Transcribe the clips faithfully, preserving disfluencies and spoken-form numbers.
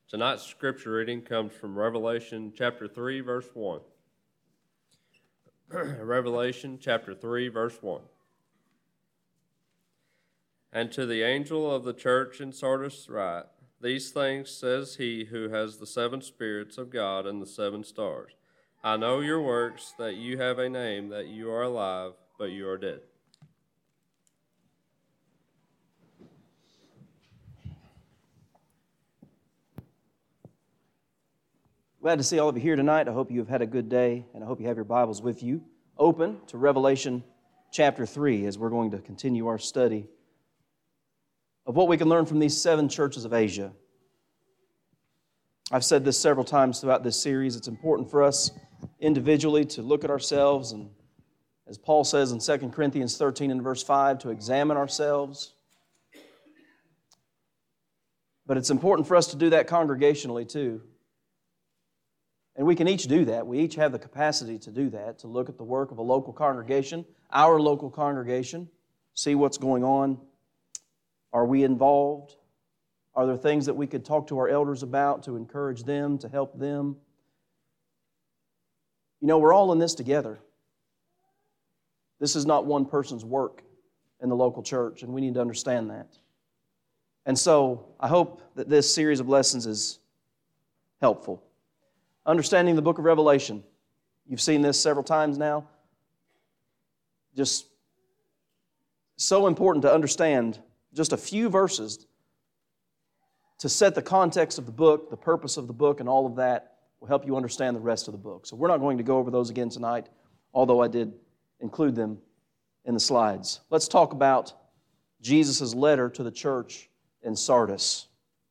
Tonight's scripture reading comes from Revelation chapter three, verse one. Revelation chapter three, verse one. And to the angel of the church in Sardis write, These things says he who has the seven spirits of God and the seven stars. I know your works, that you have a name, that you are alive, but you are dead. Glad to see all of you here tonight. I hope you have had a good day, and I hope you have your Bibles with you open to Revelation chapter three as we're going to continue our study of what we can learn from these seven churches of Asia. I've said this several times throughout this series. It's important for us individually to look at ourselves and, as Paul says in Second Corinthians thirteen and verse five, to examine ourselves. But it's important for us to do that congregationally too. And we can each do that. We each have the capacity to do that, to look at the work of a local congregation, our local congregation, see what's going on. Are we involved? Are there things that we could talk to our elders about to encourage them, to help them? You know, we're all in this together. This is not one person's work in the local church, and we need to understand that. And so, I hope that this series of lessons is helpful. Understanding the book of Revelation. You've seen this several times now. Just so important to understand just a few verses to set the context of the book, the purpose of the book, and all of that will help you understand the rest of the book. So we're not going to go over those again tonight, although I did include them in the slides. Let's talk about Jesus' letter to the church in Sardis.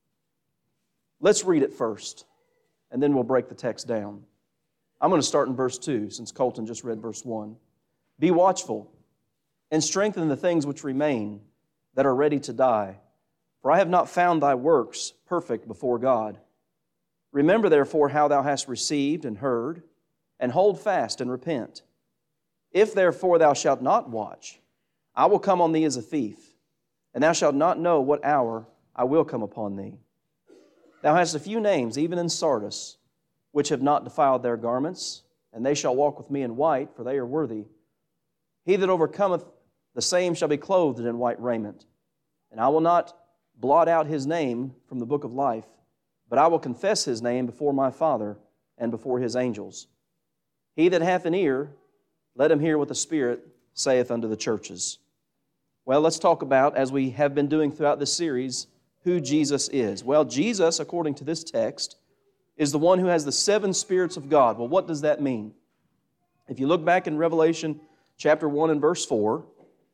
Let's read it first, and then we'll break the text down. I'm going to start in verse two, since Colton just read verse one. Be watchful, and strengthen the things which remain, that are ready to die. For I have not found thy works perfect before God. Remember therefore how thou hast received and heard, and hold fast and repent. If therefore thou shalt not watch, I will come on thee as a thief, and thou shalt not know what hour I will come upon thee. Thou hast a few names, even in Sardis, which have not defiled their garments, and they shall walk with me in white, for they are worthy. He that overcometh, the same shall be clothed in white raiment. And I will not blot out his name from the book of life, but I will confess his name before my Father and before his angels. He that hath an ear, let him hear what the Spirit saith unto the churches. Well, let's talk about, as we have been doing throughout this series, who Jesus is. Well, Jesus, according to this text, is the one who has the seven spirits of God. Well, what does that mean? If you look back in Revelation chapter one and verse four,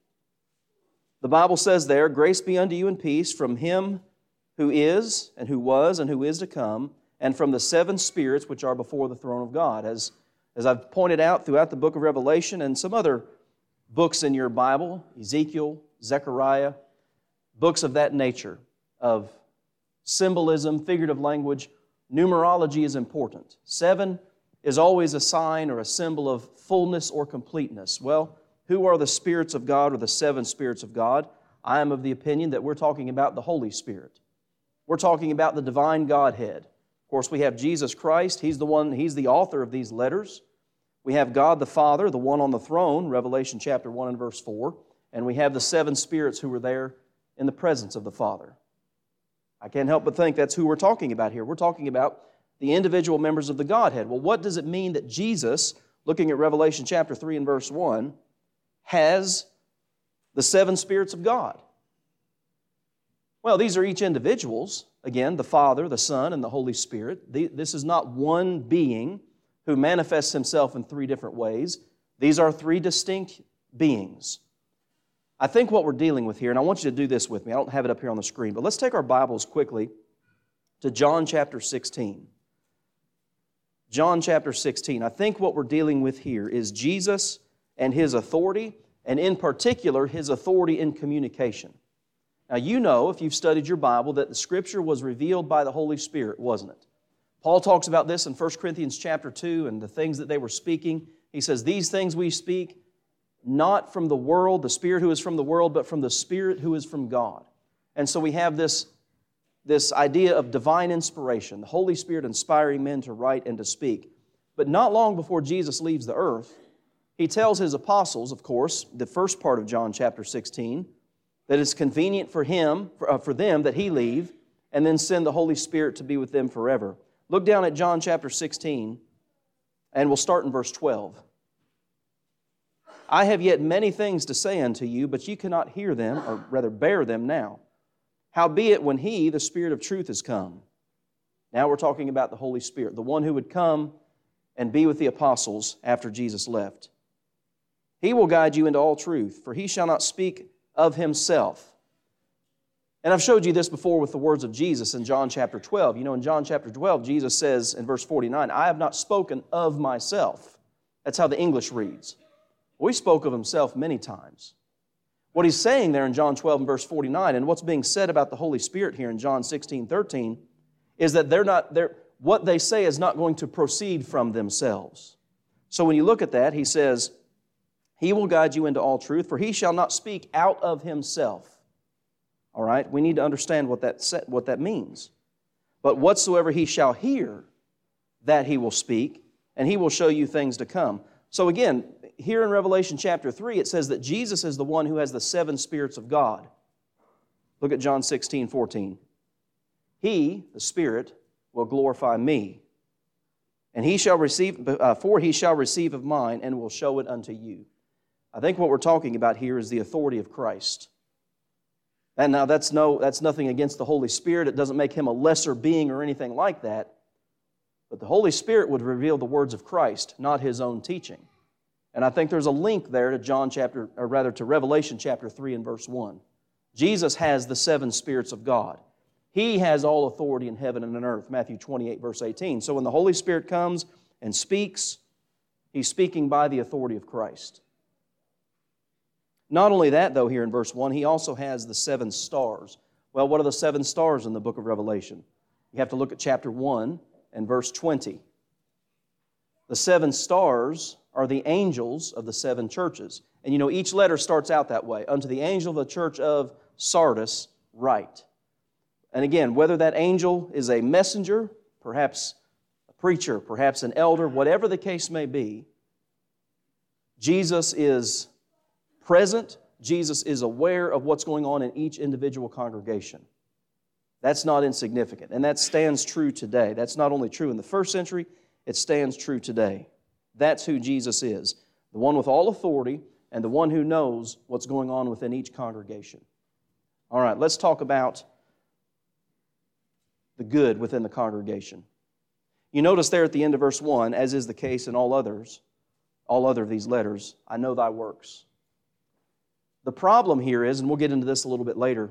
the Bible says there, Grace be unto you and peace from Him who is, and who was, and who is to come, and from the seven spirits which are before the throne of God. As, as I've pointed out throughout the book of Revelation and some other books in your Bible, Ezekiel, Zechariah, books of that nature, of symbolism, figurative language, numerology is important. Seven is always a sign or a symbol of fullness or completeness. Well, who are the spirits of God or the seven spirits of God? I am of the opinion that we're talking about the Holy Spirit. We're talking about the divine Godhead. Of course, we have Jesus Christ. He's the one, He's the author of these letters. We have God the Father, the one on the throne, Revelation chapter one and verse four. And we have the seven spirits who were there in the presence of the Father. I can't help but think that's who we're talking about here. We're talking about the individual members of the Godhead. Well, what does it mean that Jesus, looking at Revelation chapter three and verse one, has the seven spirits of God? Well, these are each individuals. Again, the Father, the Son, and the Holy Spirit. This is not one being who manifests Himself in three different ways. These are three distinct beings. I think what we're dealing with here, and I want you to do this with me. I don't have it up here on the screen, but let's take our Bibles quickly to John chapter sixteen. John chapter sixteen. I think what we're dealing with here is Jesus and His authority, and in particular, His authority in communication. Now, you know, if you've studied your Bible, that the Scripture was revealed by the Holy Spirit, wasn't it? Paul talks about this in First Corinthians chapter two and the things that they were speaking. He says, these things we speak, not from the world, the Spirit who is from the world, but from the Spirit who is from God. And so we have this this idea of divine inspiration, the Holy Spirit inspiring men to write and to speak. But not long before Jesus leaves the earth, He tells His apostles, of course, the first part of John chapter sixteen, that it's convenient for Him, for, uh, for them that He leave, and then send the Holy Spirit to be with them forever. Look down at John chapter sixteen, and we'll start in verse twelve. I have yet many things to say unto you, but ye cannot hear them, or rather bear them now. Howbeit, when He, the Spirit of truth, is come. Now we're talking about the Holy Spirit, the one who would come and be with the apostles after Jesus left. He will guide you into all truth, for He shall not speak of Himself. And I've showed you this before with the words of Jesus in John chapter twelve. You know, in John chapter twelve, Jesus says in verse forty-nine, I have not spoken of myself. That's how the English reads. Well, He spoke of Himself many times. What He's saying there in John twelve and verse forty-nine, and what's being said about the Holy Spirit here in John sixteen thirteen, is that they're not, they're, what they say is not going to proceed from themselves. So when you look at that, He says, He will guide you into all truth, for He shall not speak out of Himself. All right? We need to understand what that, what that means. But whatsoever He shall hear, that He will speak, and He will show you things to come. So again, here in Revelation chapter three, it says that Jesus is the one who has the seven spirits of God. Look at John sixteen fourteen. He, the Spirit, will glorify me, and He shall receive, uh, for He shall receive of mine, and will show it unto you. I think what we're talking about here is the authority of Christ. And now that's no, that's nothing against the Holy Spirit. It doesn't make Him a lesser being or anything like that. But the Holy Spirit would reveal the words of Christ, not His own teaching. And I think there's a link there to John chapter, or rather to Revelation chapter three and verse one. Jesus has the seven spirits of God. He has all authority in heaven and on earth, Matthew twenty-eight, verse eighteen. So when the Holy Spirit comes and speaks, He's speaking by the authority of Christ. Not only that, though, here in verse one, He also has the seven stars. Well, what are the seven stars in the book of Revelation? You have to look at chapter one and verse twenty. The seven stars are the angels of the seven churches. And you know, each letter starts out that way. Unto the angel of the church of Sardis, write. And again, whether that angel is a messenger, perhaps a preacher, perhaps an elder, whatever the case may be, Jesus is present. Jesus is aware of what's going on in each individual congregation. That's not insignificant. And that stands true today. That's not only true in the first century, it stands true today. That's who Jesus is, the one with all authority and the one who knows what's going on within each congregation. All right, let's talk about the good within the congregation. You notice there at the end of verse one, as is the case in all others, all other of these letters, I know thy works. The problem here is, and we'll get into this a little bit later,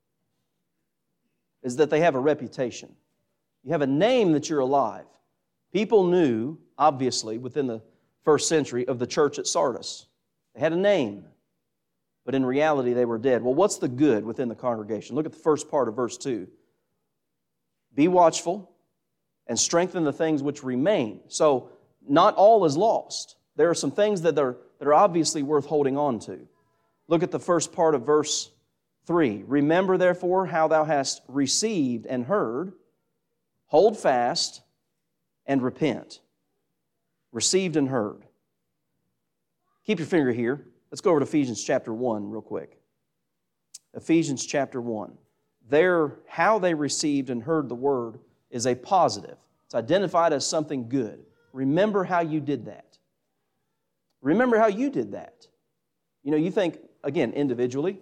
is that they have a reputation. You have a name that you're alive. People knew, obviously, within the first century of the church at Sardis. They had a name, but in reality they were dead. Well, what's the good within the congregation? Look at the first part of verse two. Be watchful and strengthen the things which remain. So, not all is lost. There are some things that are, that are obviously worth holding on to. Look at the first part of verse three. Remember, therefore, how thou hast received and heard. Hold fast and repent. Received and heard. Keep your finger here. Let's go over to Ephesians chapter one real quick. Ephesians chapter one. There, how they received and heard the word is a positive. It's identified as something good. Remember how you did that. Remember how you did that. You know, you think, again, individually,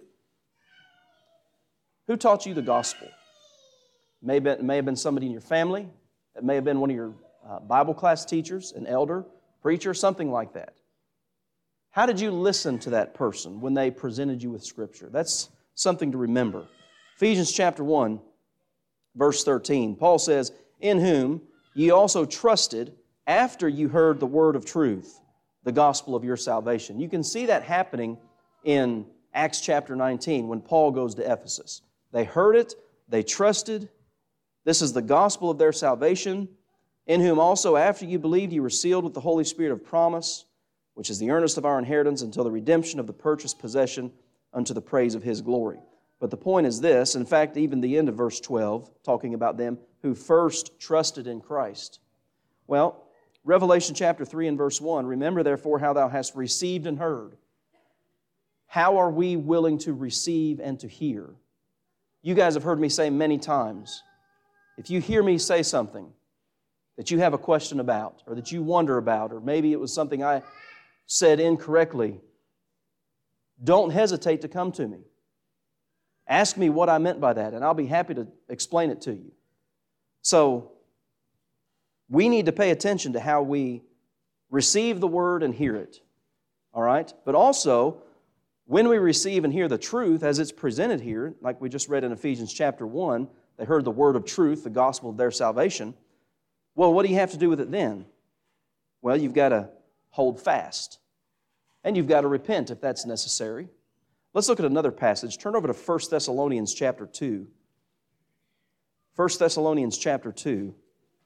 who taught you the gospel? It may have been, it may have been somebody in your family. It may have been one of your uh, Bible class teachers, an elder, preacher, something like that. How did you listen to that person when they presented you with Scripture? That's something to remember. Ephesians chapter one, verse thirteen, Paul says, in whom ye also trusted after you heard the word of truth, the gospel of your salvation. You can see that happening in Acts chapter nineteen when Paul goes to Ephesus. They heard it, they trusted. This is the gospel of their salvation, in whom also after you believed you were sealed with the Holy Spirit of promise, which is the earnest of our inheritance until the redemption of the purchased possession unto the praise of His glory. But the point is this, in fact, even the end of verse twelve, talking about them who first trusted in Christ. Well, Revelation chapter three and verse one, remember therefore how thou hast received and heard. How are we willing to receive and to hear? You guys have heard me say many times, if you hear me say something that you have a question about, or that you wonder about, or maybe it was something I said incorrectly, don't hesitate to come to me. Ask me what I meant by that, and I'll be happy to explain it to you. So, we need to pay attention to how we receive the Word and hear it. All right? But also, when we receive and hear the truth as it's presented here, like we just read in Ephesians chapter one, they heard the word of truth, the gospel of their salvation. Well, what do you have to do with it then? Well, you've got to hold fast. And you've got to repent if that's necessary. Let's look at another passage. Turn over to First Thessalonians chapter two. First Thessalonians chapter two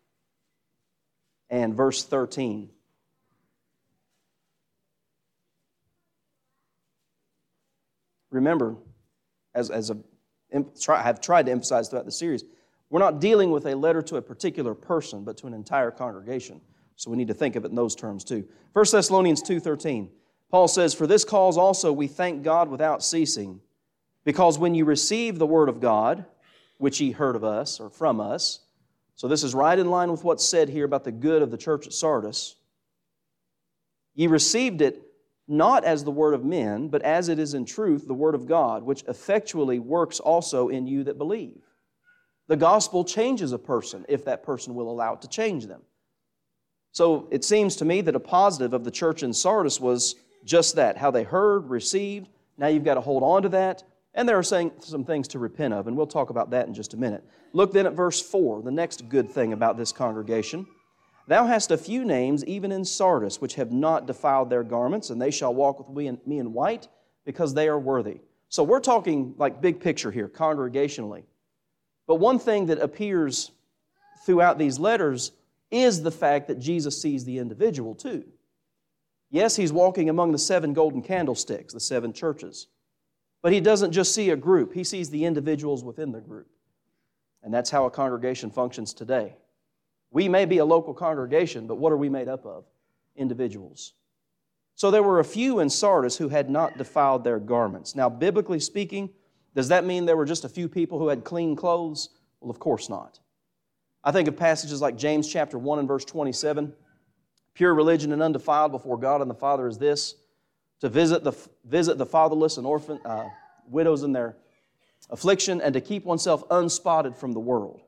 and verse thirteen. Remember, as, as a, I have tried to emphasize throughout the series, we're not dealing with a letter to a particular person, but to an entire congregation. So we need to think of it in those terms too. First Thessalonians two thirteen. Paul says, "For this cause also we thank God without ceasing, because when you received the word of God, which ye heard of us, or from us," so this is right in line with what's said here about the good of the church at Sardis, "ye received it not as the word of men, but as it is in truth the word of God, which effectually works also in you that believe." The gospel changes a person if that person will allow it to change them. So it seems to me that a positive of the church in Sardis was just that, how they heard, received. Now you've got to hold on to that. And there are saying some things to repent of, and we'll talk about that in just a minute. Look then at verse four, the next good thing about this congregation. "Thou hast a few names even in Sardis, which have not defiled their garments, and they shall walk with me in, me in white, because they are worthy." So we're talking like big picture here, congregationally. But one thing that appears throughout these letters is the fact that Jesus sees the individual too. Yes, He's walking among the seven golden candlesticks, the seven churches. But He doesn't just see a group, He sees the individuals within the group. And that's how a congregation functions today. We may be a local congregation, but what are we made up of? Individuals. So there were a few in Sardis who had not defiled their garments. Now, biblically speaking, does that mean there were just a few people who had clean clothes? Well, of course not. I think of passages like James chapter one and verse twenty-seven. "Pure religion and undefiled before God and the Father is this, to visit the, visit the fatherless and orphan, uh, widows in their affliction, and to keep oneself unspotted from the world."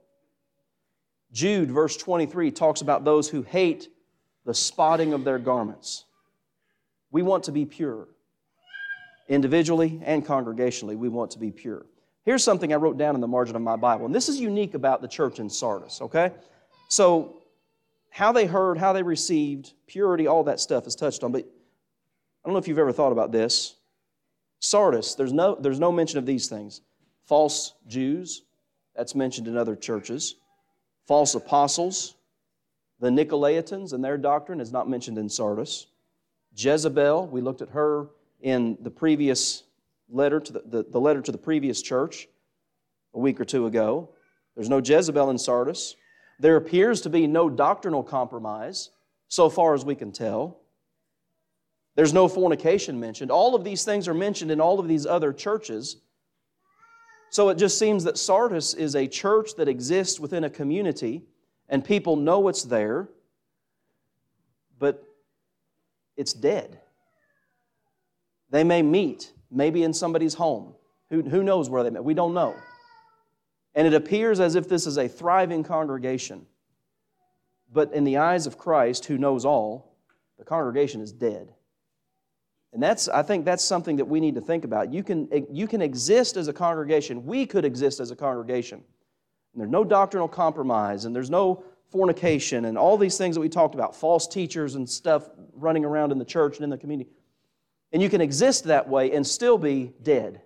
Jude, verse twenty-three, talks about those who hate the spotting of their garments. We want to be pure. Individually and congregationally, we want to be pure. Here's something I wrote down in the margin of my Bible, and this is unique about the church in Sardis, okay? So, how they heard, how they received, purity, all that stuff is touched on, but I don't know if you've ever thought about this. Sardis, there's no, there's no mention of these things. False Jews, that's mentioned in other churches. False apostles, the Nicolaitans and their doctrine is not mentioned in Sardis. Jezebel, we looked at her in the previous letter, to the, the, the letter to the previous church a week or two ago. There's no Jezebel in Sardis. There appears to be no doctrinal compromise, so far as we can tell. There's no fornication mentioned. All of these things are mentioned in all of these other churches. So it just seems that Sardis is a church that exists within a community, and people know it's there, but it's dead. They may meet, maybe in somebody's home. Who, who knows where they met? We don't know. And it appears as if this is a thriving congregation. But in the eyes of Christ, who knows all, the congregation is dead. And that's, I think that's something that we need to think about. You can, you can exist as a congregation. We could exist as a congregation. And there's no doctrinal compromise, and there's no fornication, and all these things that we talked about, false teachers and stuff running around in the church and in the community. And you can exist that way and still be dead.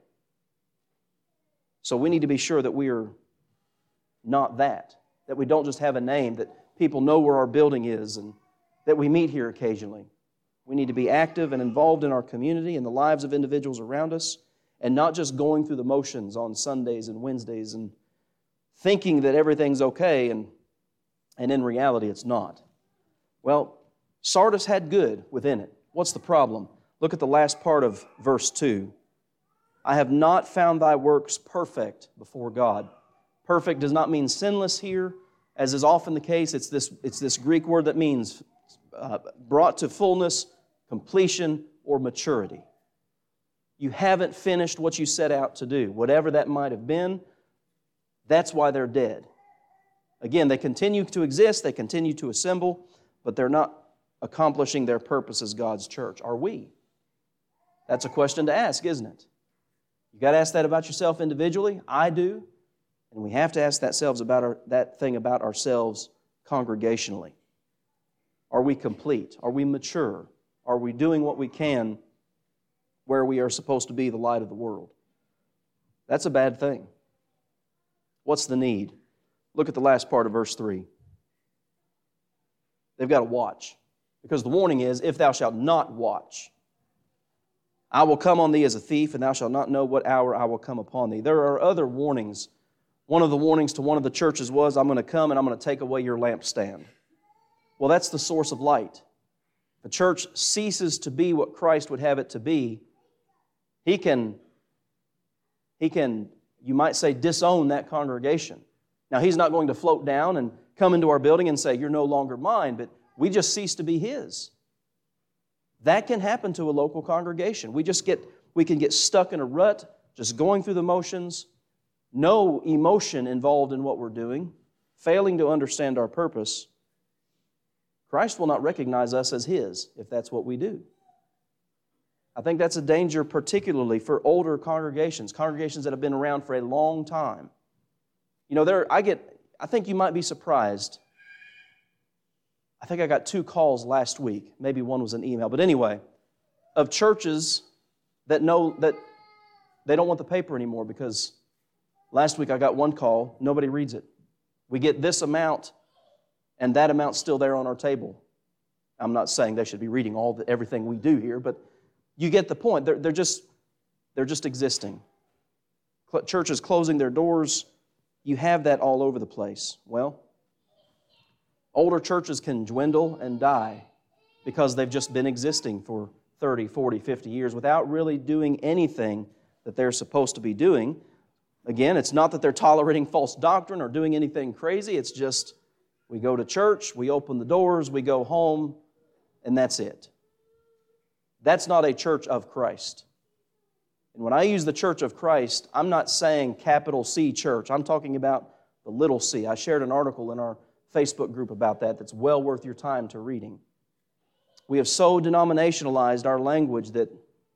So we need to be sure that we are not that, that we don't just have a name, that people know where our building is, and that we meet here occasionally. We need to be active and involved in our community and the lives of individuals around us. and not just going through the motions on Sundays and Wednesdays and thinking that everything's okay, and, and in reality it's not. Well, Sardis had good within it. What's the problem? Look at the last part of verse two. I have not found thy works perfect before God. Perfect does not mean sinless here. As is often the case, it's this, it's this Greek word that means uh, brought to fullness, completion, or maturity. You haven't finished what you set out to do. Whatever that might have been, that's why they're dead. Again, they continue to exist, they continue to assemble, but they're not accomplishing their purpose as God's church. Are we? That's a question to ask, isn't it? You've got to ask that about yourself individually. I do. And we have to ask that, selves about our, that thing about ourselves congregationally. Are we complete? Are we mature? Are we doing what we can where we are supposed to be the light of the world? That's a bad thing. What's the need? Look at the last part of verse three. They've got to watch. Because the warning is, if thou shalt not watch, I will come on thee as a thief, and thou shalt not know what hour I will come upon thee. There are other warnings. One of the warnings to one of the churches was, I'm going to come and I'm going to take away your lampstand. Well, that's the source of light. The church ceases to be what Christ would have it to be. He can, he can, you might say, disown that congregation. Now, He's not going to float down and come into our building and say, you're no longer mine, but we just cease to be His. That can happen to a local congregation. We just get, we can get stuck in a rut, just going through the motions, no emotion involved in what we're doing, failing to understand our purpose. Christ will not recognize us as His if that's what we do. I think that's a danger particularly for older congregations, congregations that have been around for a long time. You know, there I get, I think you might be surprised. I think I got two calls last week. Maybe one was an email. But anyway, of churches that know that they don't want the paper anymore because last week I got one call, nobody reads it. We get this amount, and that amount's still there on our table. I'm not saying they should be reading all the, everything we do here, but you get the point. They're, they're, just, they're just existing. Churches closing their doors, you have that all over the place. Well, older churches can dwindle and die because they've just been existing for thirty, forty, fifty years without really doing anything that they're supposed to be doing. Again, it's not that they're tolerating false doctrine or doing anything crazy. It's just we go to church, we open the doors, we go home, and that's it. That's not a church of Christ. And when I use the church of Christ, I'm not saying capital C church. I'm talking about the little c. I shared an article in our Facebook group about that that's well worth your time to reading. We have so denominationalized our language that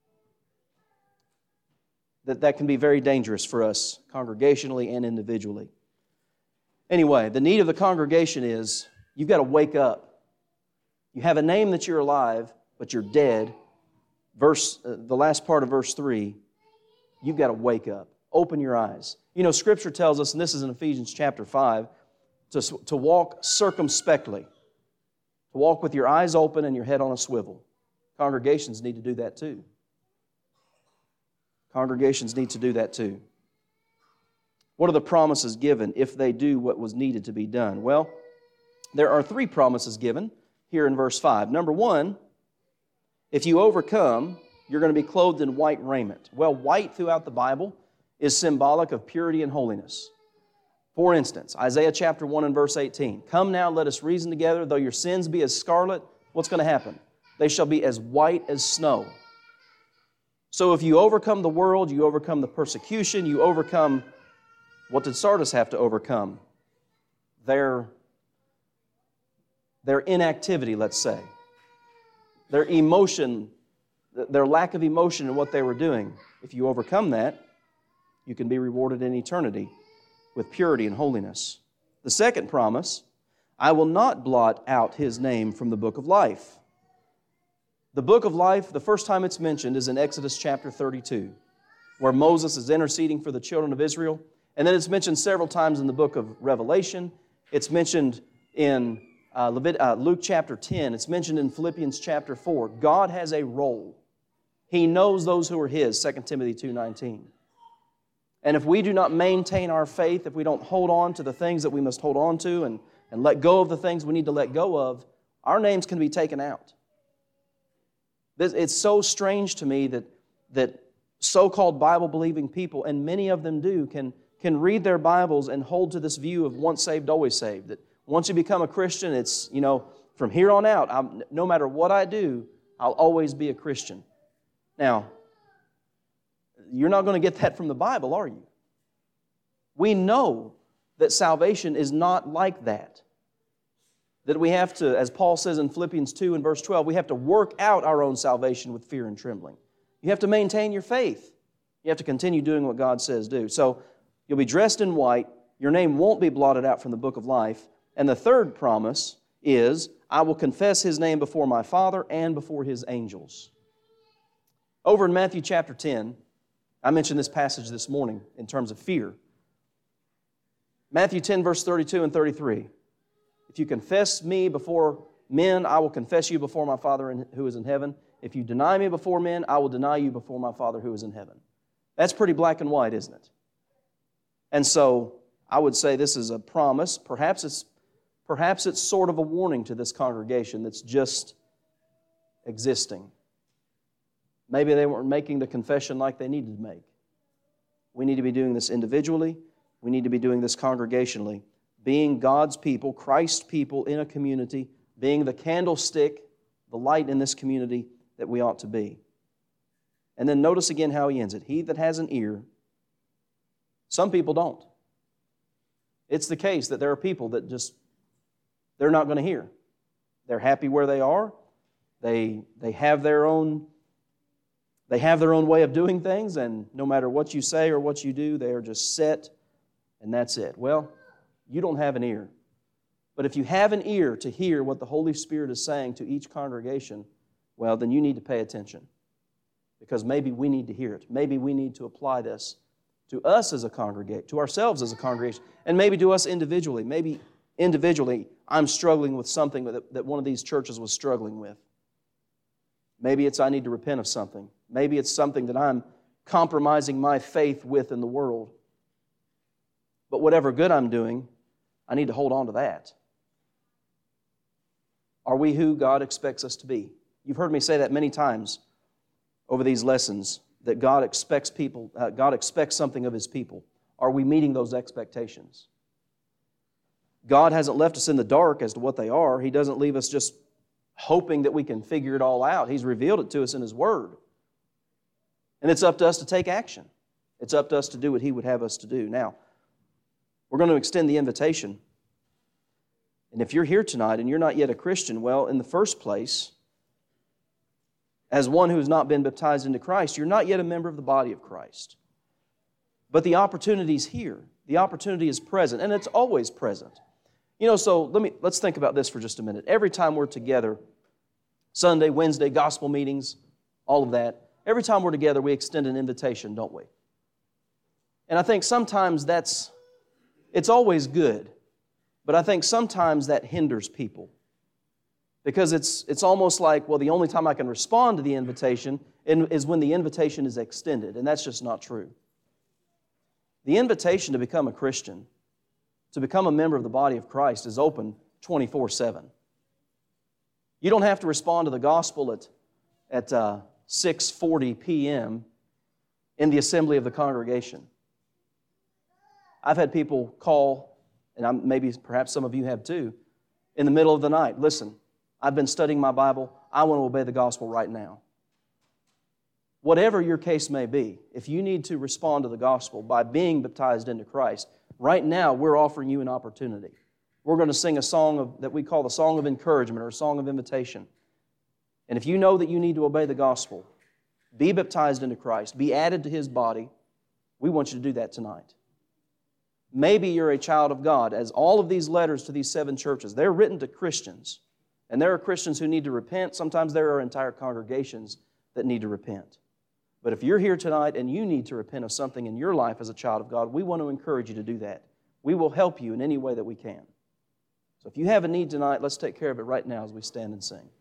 that, that can be very dangerous for us congregationally and individually. Anyway, the need of the congregation is you've got to wake up. You have a name that you're alive, but you're dead. Verse, uh, the last part of verse three, you've got to wake up. Open your eyes. You know, Scripture tells us, and this is in Ephesians chapter five, to, to walk circumspectly, to walk with your eyes open and your head on a swivel. Congregations need to do that too. Congregations need to do that too. What are the promises given if they do what was needed to be done? Well, there are three promises given here in verse five. Number one, if you overcome, you're going to be clothed in white raiment. Well, white throughout the Bible is symbolic of purity and holiness. For instance, Isaiah chapter one and verse eighteen. Come now, let us reason together. Though your sins be as scarlet, what's going to happen? They shall be as white as snow. So if you overcome the world, you overcome the persecution, you overcome, what did Sardis have to overcome? Their, their inactivity, let's say. Their emotion, their lack of emotion in what they were doing. If you overcome that, you can be rewarded in eternity with purity and holiness. The second promise, I will not blot out his name from the book of life. The book of life, the first time it's mentioned is in Exodus chapter thirty-two, where Moses is interceding for the children of Israel. And then it's mentioned several times in the book of Revelation. It's mentioned in uh, Levit- uh, Luke chapter ten. It's mentioned in Philippians chapter four. God has a role He knows those who are His, Second Timothy two nineteen. And if we do not maintain our faith, if we don't hold on to the things that we must hold on to and, and let go of the things we need to let go of, our names can be taken out. This, it's so strange to me that, that so-called Bible-believing people, and many of them do, can, can read their Bibles and hold to this view of once saved, always saved. That once you become a Christian, it's, you know, from here on out, I'm, no matter what I do, I'll always be a Christian. Now, you're not going to get that from the Bible, are you? We know that salvation is not like that. That we have to, as Paul says in Philippians two and verse twelve, we have to work out our own salvation with fear and trembling. You have to maintain your faith. You have to continue doing what God says do. So you'll be dressed in white. Your name won't be blotted out from the book of life. And the third promise is, I will confess His name before my Father and before His angels. Over in Matthew chapter ten, I mentioned this passage this morning in terms of fear. Matthew ten, verse thirty-two and thirty-three. If you confess me before men, I will confess you before my Father who is in heaven. If you deny me before men, I will deny you before my Father who is in heaven. That's pretty black and white, isn't it? And so I would say this is a promise. Perhaps it's, perhaps it's sort of a warning to this congregation that's just existing. Maybe they weren't making the confession like they needed to make. We need to be doing this individually. We need to be doing this congregationally. Being God's people, Christ's people in a community, being the candlestick, the light in this community that we ought to be. And then notice again how he ends it. He that has an ear, some people don't. It's the case that there are people that just, they're not going to hear. They're happy where they are. They, they have their own They have their own way of doing things, and no matter what you say or what you do, they are just set, and that's it. Well, you don't have an ear. But if you have an ear to hear what the Holy Spirit is saying to each congregation, well, then you need to pay attention. Because maybe we need to hear it. Maybe we need to apply this to us as a congregation, to ourselves as a congregation, and maybe to us individually. Maybe individually, I'm struggling with something that, that one of these churches was struggling with. Maybe it's I need to repent of something. Maybe it's something that I'm compromising my faith with in the world. But whatever good I'm doing, I need to hold on to that. Are we who God expects us to be? You've heard me say that many times over these lessons, that God expects people, uh, God expects something of His people. Are we meeting those expectations? God hasn't left us in the dark as to what they are. He doesn't leave us just hoping that we can figure it all out. He's revealed it to us in His Word. And it's up to us to take action. It's up to us to do what He would have us to do. Now, we're going to extend the invitation. And if you're here tonight and you're not yet a Christian, well, in the first place, as one who has not been baptized into Christ, you're not yet a member of the body of Christ. But the opportunity is here. The opportunity is present, and it's always present. You know, so let me, let's think about this for just a minute. Every time we're together, Sunday, Wednesday, gospel meetings, all of that, every time we're together, we extend an invitation, don't we? And I think sometimes that's, it's always good, but I think sometimes that hinders people. Because it's, it's almost like, well, the only time I can respond to the invitation is when the invitation is extended, and that's just not true. The invitation to become a Christian, to become a member of the body of Christ, is open twenty-four seven. You don't have to respond to the gospel at, at uh, six forty p.m. in the assembly of the congregation. I've had people call, and I'm, maybe perhaps some of you have too, in the middle of the night. Listen, I've been studying my Bible. I want to obey the gospel right now. Whatever your case may be, if you need to respond to the gospel by being baptized into Christ, right now we're offering you an opportunity. We're going to sing a song of, that we call the song of encouragement or a song of invitation. And if you know that you need to obey the gospel, be baptized into Christ, be added to His body, we want you to do that tonight. Maybe you're a child of God, as all of these letters to these seven churches, they're written to Christians. And there are Christians who need to repent. Sometimes there are entire congregations that need to repent. But if you're here tonight and you need to repent of something in your life as a child of God, we want to encourage you to do that. We will help you in any way that we can. So if you have a need tonight, let's take care of it right now as we stand and sing.